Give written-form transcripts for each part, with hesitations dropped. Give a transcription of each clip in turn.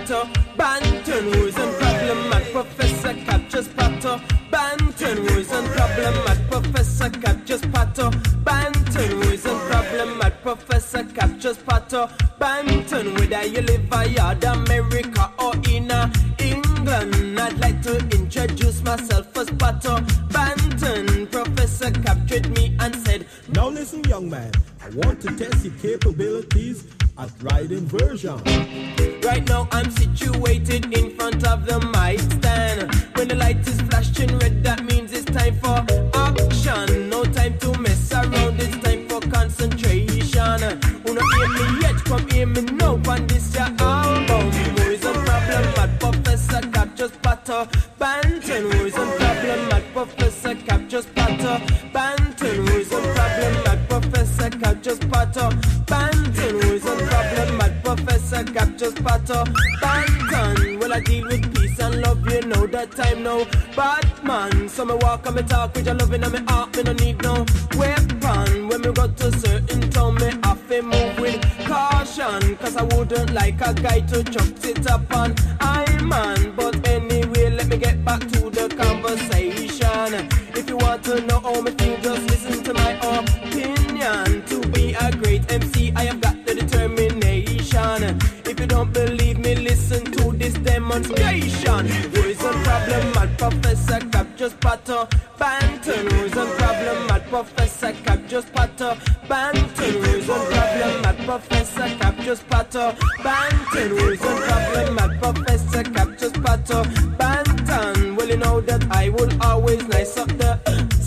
patter. Banton rules and problem at Professor captures patter. Banton rules and problem at Professor captures patter. Banton rules and problem at Professor captures patter. Banton, whether you live yard America or in England, I'd like to introduce myself as Patter. Banton, Professor captured me and said, now listen, young man, I want to test your capabilities at riding version. Right now I'm situated in front of the mic stand. When the light is flashing red, that means it's time for action. No time to mess around, it's time for concentration. Wanna hear me yet? Come hear me now on this your album. Who is a problem at Professor captures patter. Banton, who is a problem at Professor captures patter. Banton, who is a problem at Professor captures patter. Banton, who is a problem at Professor captures patter. Banton, well I deal with peace and love, you know that time now. Batman, so me walk and me talk with your loving and me heart, me no need no weapon. When me go to certain town, me have to move with caution, cause I wouldn't like a guy to chuck it up on I man. But anyway, let me get back to the conversation. If you want to know how me feel, just listen to my opinion. To be a great MC, I have got the determination. If you don't believe me, listen to this demonstration. Who is a problem at Professor captures patter. Banton, who is a problem at Professor captures patter. Banton, who is a problem at Professor captures patter. Banton, who is a problem at Professor captures patter. Banton, well you know that I will always nice up the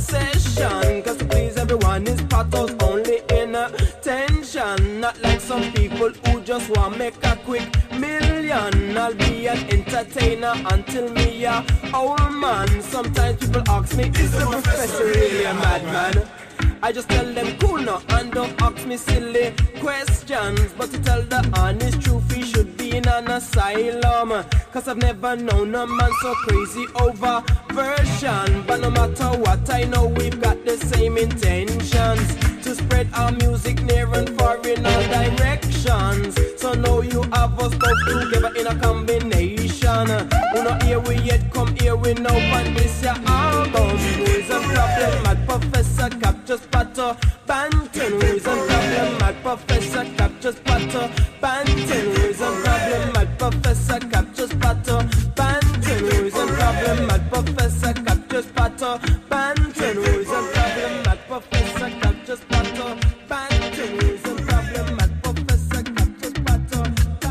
session, cause to please everyone is patters only in attention. Not like some people who just want make a quick million. I'll be an entertainer until me a old man. Sometimes people ask me, is the professor really a madman? I just tell them cool now and don't ask me silly questions. But to tell the honest truth, he should be in an asylum, cause I've never known a man so crazy over version. But no matter what, I know we've got the same intentions, to spread our music near and far in all directions. So now you have us both together in a combination. Who not here we yet, come here we know, and this your album. Who is a problem at Professor captures patter. Banton, who is a problem at Professor captures patter. Banton, who is a problem at Professor captures patter. Banton, who is a problem at Professor captures patter. Banton, who is a problem at Professor captures patter. Banton, who is a problem at Professor captures patter.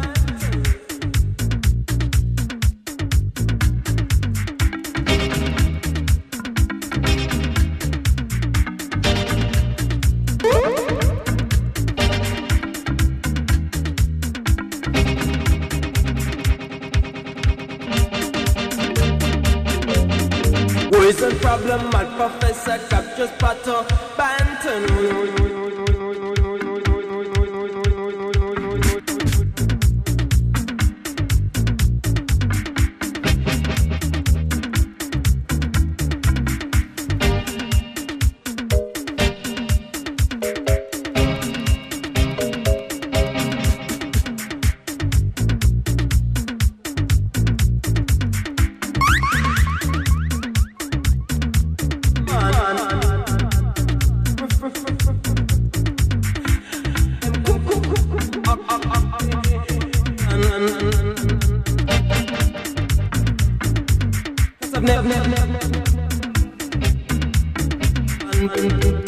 Who is a problem at Professor captures patter. Banton. I've never